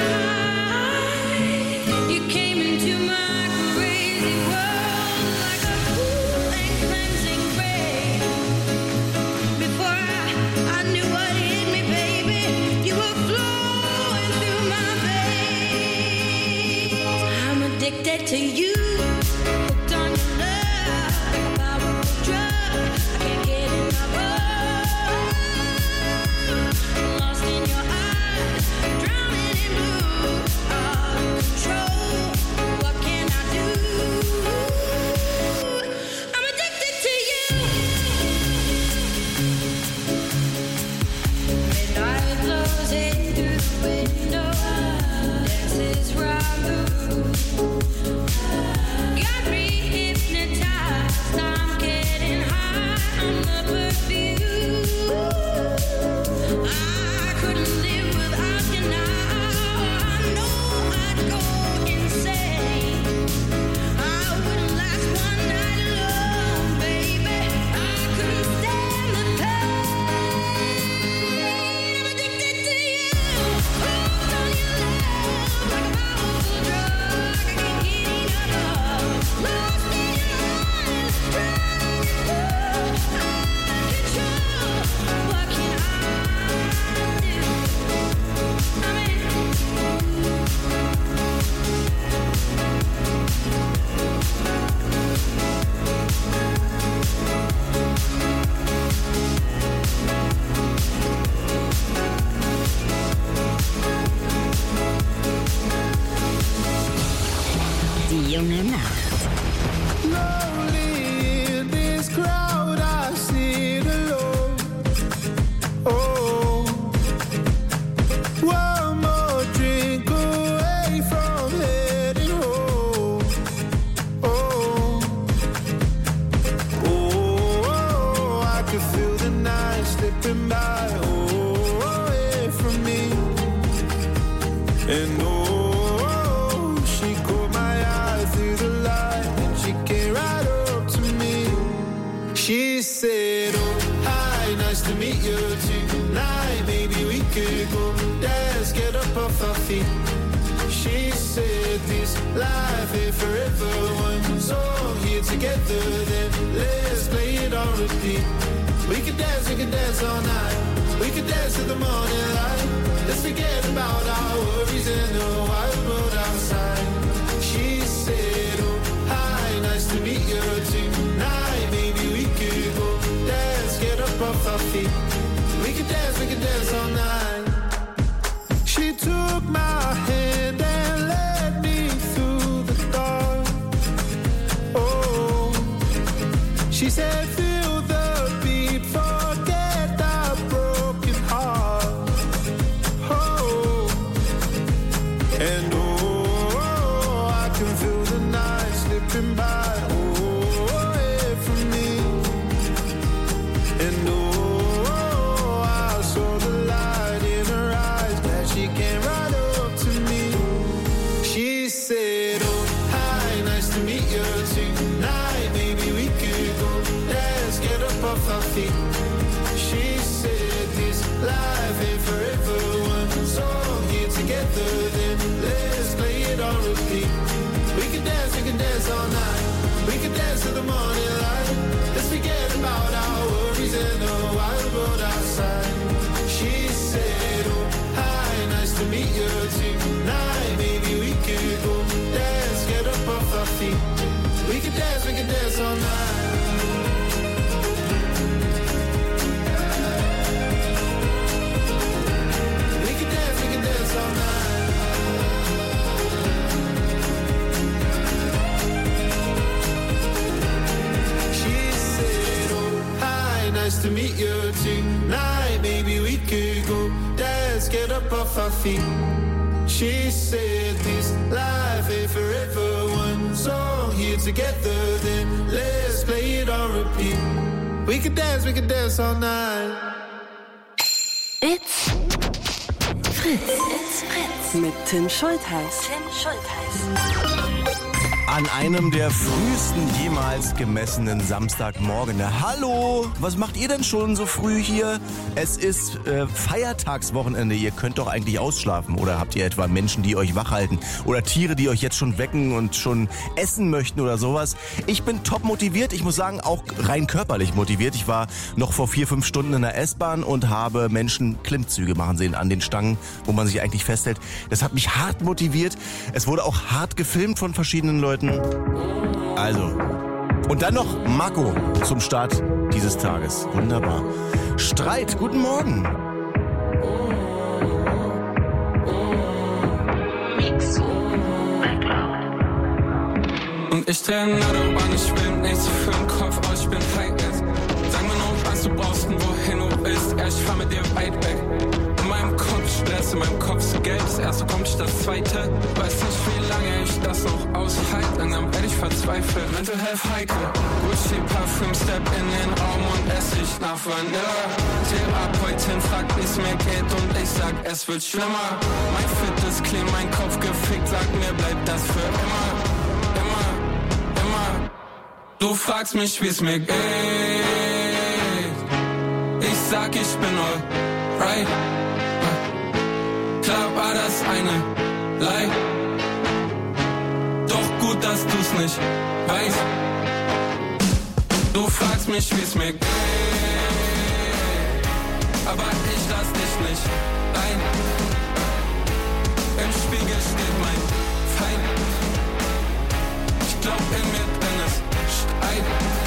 eyes. You came into my crazy world like a cool and cleansing rain. Before I knew what hit me, baby, you were flowing through my veins. I'm addicted to you. Hooked on your love like a powerful drug. I can't get enough of. Lost in your eyes, drowning in blue, out of control. What can I do? I'm addicted to you. Midnight glows in through the window, dances round the room. Got me hypnotized. I'm getting high on the perfume. I couldn't live without you now. I know I'd go insane. I wouldn't last one night alone, baby. I couldn't stand the pain. I'm addicted to you. Hooked on your love like a powerful drug. I can't get enough. Lost in your eyes, drowning in blue, out of control. What can I do? I'm in. Die junge Nacht. Lonely in this crowd, I sit alone. Oh, one more drink away from heading home. Oh, I can feel the night slipping by. Away from me, and she caught my eye through the light, and she came right up to me. She said, oh, hi, nice to meet you tonight. Maybe we could go dance, get up off our feet. She said, this life ain't forever. One song here together, then let's play it on repeat. We could dance all night. We could dance to the morning light. Let's forget about our worries in the wild world outside. She said, oh, hi, nice to meet you tonight. Maybe we could go dance, get up off our feet. We could dance all night. She took my hand and led me through the dark. Oh, she said, feel the beat, forget that broken heart. Oh, and I can feel the night slipping by. Away from me, and I saw the light in her eyes. Glad she came right up to me. She said, oh, hi, nice to meet you tonight. Maybe we could go dance, get up off our feet. She said, this life ain't forever. One song here together, then let's play it on repeat. We can dance all night. We can dance to the morning light. Let's forget about our worries in the wild world outside. She said, oh, hi, nice to meet you tonight. Maybe we could go dance, get up off our feet. We can dance all night. We can dance all night. She said, oh, hi, nice to meet you too. off our feet. She said this life ain't forever. One song here together, then let's play it on repeat. We could dance all night. It's Fritz. It's Fritz. Mit Tim Schultheiß. An einem der frühesten jemals gemessenen Samstagmorgen. Hallo, was macht ihr denn schon so früh hier? Es ist Feiertagswochenende, ihr könnt doch eigentlich ausschlafen. Oder habt ihr etwa Menschen, die euch wach halten? Oder Tiere, die euch jetzt schon wecken und schon essen möchten oder sowas? Ich bin top motiviert, ich muss sagen, auch rein körperlich motiviert. Ich war noch vor 4-5 Stunden in der S-Bahn und habe Menschen Klimmzüge machen sehen an den Stangen, wo man sich eigentlich festhält. Das hat mich hart motiviert. Es wurde auch hart gefilmt von verschiedenen Leuten. Also, und dann noch Marco zum Start dieses Tages. Wunderbar. Streit, guten Morgen. Und ich dreh an Autobahn, ich will nichts für den Kopf, aber ich bin high as. Sag mir nur, was du brauchst und wohin du willst. Ja, ich fahr mit dir weit weg. In meinem Kopf Stress, in meinem Kopf ist Geld. Das erste kommt, das zweite. Weiß nicht, wie lange ich das noch aushalte. Langsam werd ich verzweifelt. Mental Health heikel. Gucci Parfüm, step in den Raum und ess ich nach Vanilla. Therapeutin fragt, wie's mir geht und ich sag, es wird schlimmer. Mein Fit ist clean, mein Kopf gefickt. Sag mir, bleibt das für immer. Du fragst mich, wie's mir geht. Ich sag, ich bin alright. Klar war das eine Lie. Doch gut, dass du's nicht weißt. Du fragst mich, wie's mir geht. Aber ich lass dich nicht rein. Im Spiegel steht mein Feind. Ich glaub, in mir drin ist Streit.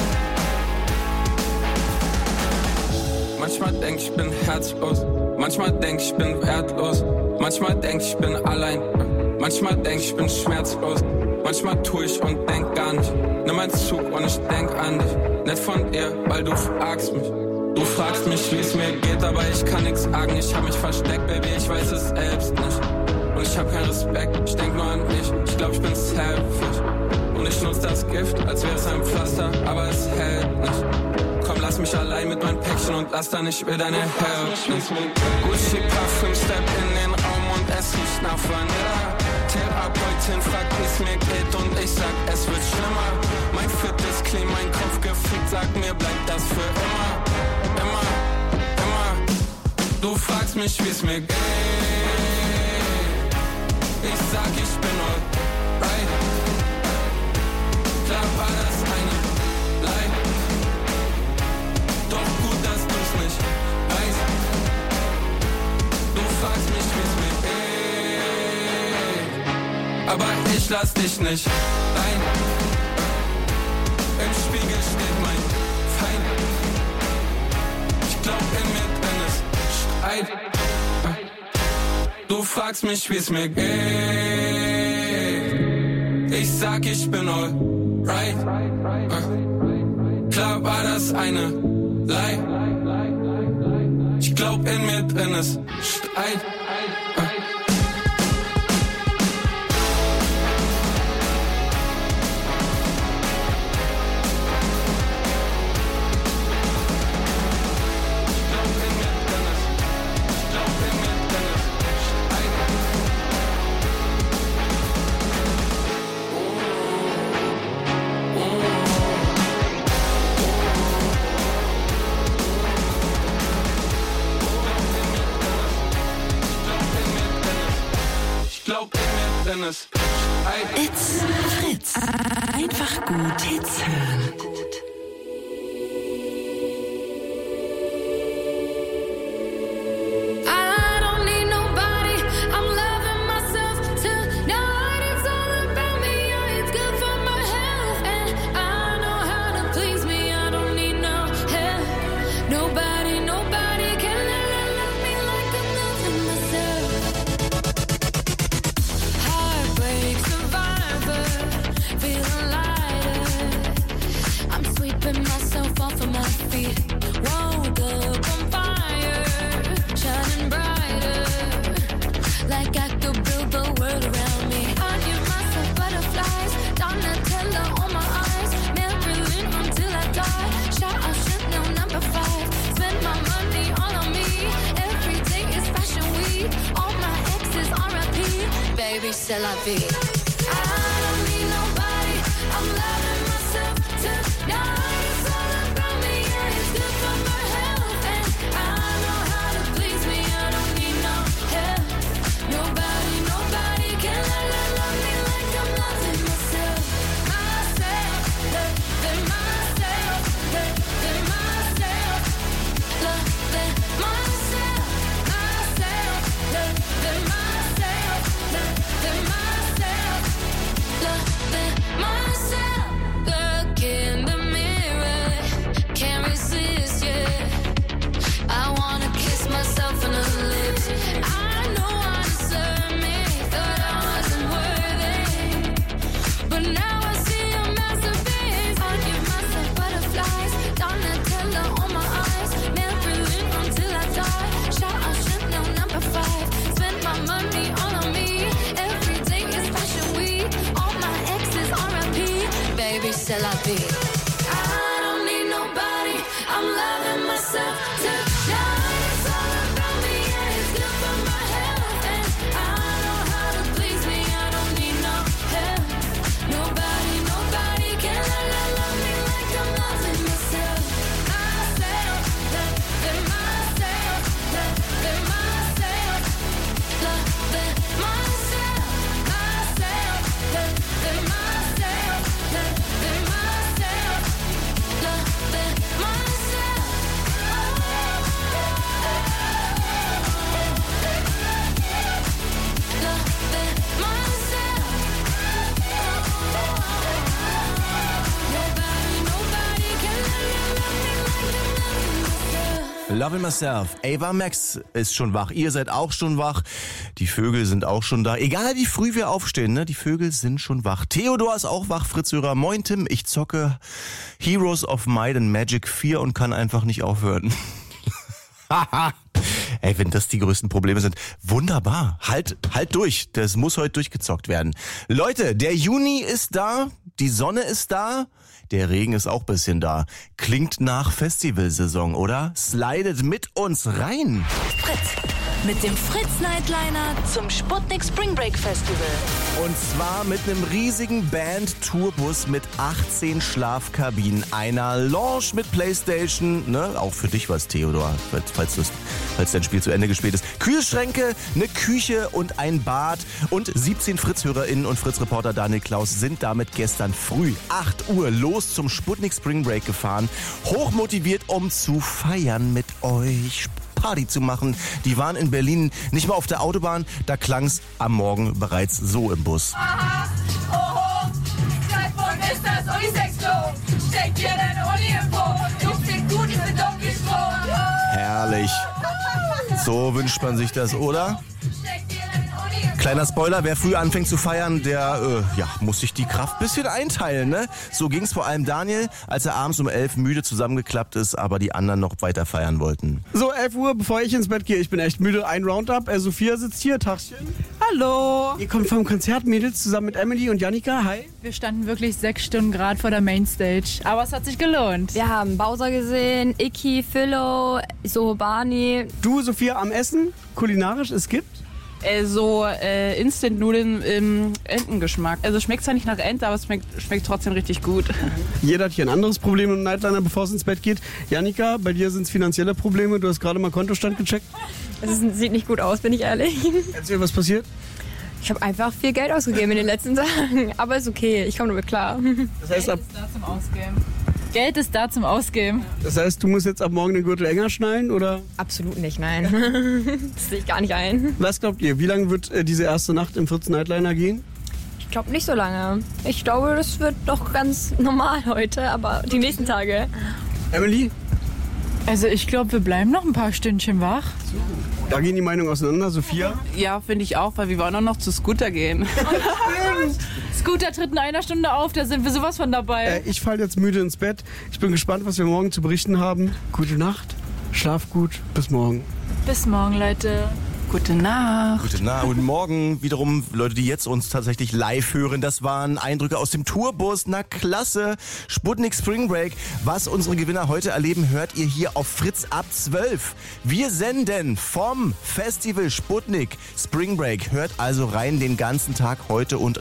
Manchmal denk ich bin herzlos, manchmal denk ich bin wertlos, manchmal denk ich bin allein, manchmal denk ich bin schmerzlos, manchmal tu ich und denk gar nicht. Nimm einen Zug und ich denk an dich, nicht von dir, weil du fragst mich. Du fragst mich, wie es mir geht, aber ich kann nix sagen. Ich hab mich versteckt, Baby, ich weiß es selbst nicht. Und ich hab keinen Respekt, ich denk nur an dich. Ich glaub, ich bin selfish. Und ich nutz das Gift, als wäre es ein Pflaster, aber es hält nicht. Komm, lass mich allein mit meinem Päckchen und lass dann nicht mehr deine Help. Gucci Parfüm, step in den Raum und es riecht nach Vanilla. Therapeutin fragt, wie's mir geht und ich sag, es wird schlimmer. Mein Fit ist clean, mein Kopf gefickt, sag mir, bleibt das für immer. Immer, immer. Du fragst mich, wie's mir geht. Ich sag, ich bin alright. Klar war das eine Lie. Doch gut, dass du's nicht weißt. Du fragst mich, wie's mir geht. Aber ich lass dich nicht rein. Im Spiegel steht mein Feind. Ich glaub, in mir drin ist Streit. Du fragst mich, wie's mir geht. Ich sag, ich bin alright. Klar war das eine Lie. Ich glaub, in mir drin ist Streit. It's Fritz. Einfach gut Hits hören. Heartbreak survivor, feeling lighter. Baby, c'est la vie. I don't need nobody, I'm loving myself tonight. It's all about me, yeah, it's good for my health. And I know how to please me, I don't need no help. Nobody can love me like I'm loving myself. Myself, loving myself, loving myself. Loving myself, loving myself, loving myself, loving myself. Look in the mirror, can't resist, yeah. I wanna kiss myself in the lips. I know I deserve me, thought I wasn't worthy, but now I see a masterpiece. I give myself butterflies, Donatella on my eyes, Maybelline until I die. Shout out Chanel number 5, spend my money all on me. Every day is fashion week, all my exes R.I.P. Baby, c'est la vie. I don't need nobody, I'm loving myself tonight. It's all about me, yeah, it's good for my health. And I know how to please me, I don't need no help. Nobody can love me like I'm loving myself. Myself, loving myself, loving myself, loving myself, myself, loving myself, loving myself, loving myself. Loving Myself. Ava Max ist schon wach. Ihr seid auch schon wach. Die Vögel sind auch schon da. Egal wie früh wir aufstehen, ne? Die Vögel sind schon wach. Theodor ist auch wach. Fritz-Hörer. Moin Tim, ich zocke Heroes of Might and Magic 4 und kann einfach nicht aufhören. Ey, wenn das die größten Probleme sind. Wunderbar. Halt durch. Das muss heute durchgezockt werden. Leute, der Juni ist da. Die Sonne ist da. Der Regen ist auch ein bisschen da. Klingt nach Festivalsaison, oder? Slidet mit uns rein. Fritz. Mit dem Fritz Nightliner zum Sputnik Spring Break Festival. Und zwar mit einem riesigen Band-Tourbus mit 18 Schlafkabinen, einer Lounge mit Playstation, ne, auch für dich was, Theodor, falls dein Spiel zu Ende gespielt ist. Kühlschränke, eine Küche und ein Bad und 17 Fritz-HörerInnen und Fritz-Reporter Daniel Klaus sind damit gestern früh 8 Uhr los zum Sputnik Spring Break gefahren, hochmotiviert, um zu feiern mit euch. Party zu machen. Die waren in Berlin nicht mal auf der Autobahn, da klang's am Morgen bereits so im Bus. Aha, oho, Zeitpunkt ist das Unisexflow. Steck dir deine Uni im Po. Du klingt gut, ich bin dumm wie Stroh. Herrlich. So wünscht man sich das, oder? Kleiner Spoiler, wer früh anfängt zu feiern, der muss sich die Kraft ein bisschen einteilen, ne? So ging's vor allem Daniel, als er abends um 11 müde zusammengeklappt ist, aber die anderen noch weiter feiern wollten. So, 11 Uhr, bevor ich ins Bett gehe, ich bin echt müde. Ein Roundup. Sophia sitzt hier, Tagchen. Hallo. Ihr kommt vom Konzert, Mädels, zusammen mit Emily und Jannika. Hi. Wir standen wirklich 6 Stunden gerade vor der Mainstage, aber es hat sich gelohnt. Wir haben Bowser gesehen, Iki, Philo, Sohobani. Du, Sophia, am Essen, kulinarisch, es gibt? Instant-Nudeln im Entengeschmack. Also schmeckt zwar nicht nach Ente, aber es schmeckt trotzdem richtig gut. Jeder hat hier ein anderes Problem im Nightliner, bevor es ins Bett geht. Jannika, bei dir sind es finanzielle Probleme. Du hast gerade mal Kontostand gecheckt. Sieht nicht gut aus, bin ich ehrlich. Erzähl, was passiert? Ich habe einfach viel Geld ausgegeben in den letzten Tagen. Aber ist okay, ich komme damit klar. Das heißt, Geld ist da zum Ausgeben. Das heißt, du musst jetzt ab morgen den Gürtel enger schnallen, oder? Absolut nicht, nein. Das sehe ich gar nicht ein. Was glaubt ihr, wie lange wird diese erste Nacht im Fritz Nightliner gehen? Ich glaube nicht so lange. Ich glaube, das wird doch ganz normal heute, aber die nächsten Tage. Emily? Also ich glaube, wir bleiben noch ein paar Stündchen wach. Da gehen die Meinungen auseinander. Sophia? Ja, finde ich auch, weil wir wollen auch noch zu Scooter gehen. Scooter tritt in einer Stunde auf, da sind wir sowas von dabei. Ich falle jetzt müde ins Bett. Ich bin gespannt, was wir morgen zu berichten haben. Gute Nacht, schlaf gut, bis morgen. Bis morgen, Leute. Gute Nacht. Gute Nacht. Guten Morgen. Wiederum Leute, die jetzt uns tatsächlich live hören. Das waren Eindrücke aus dem Tourbus. Na klasse. Sputnik Spring Break. Was unsere Gewinner heute erleben, hört ihr hier auf Fritz ab 12. Wir senden vom Festival Sputnik Spring Break. Hört also rein den ganzen Tag heute und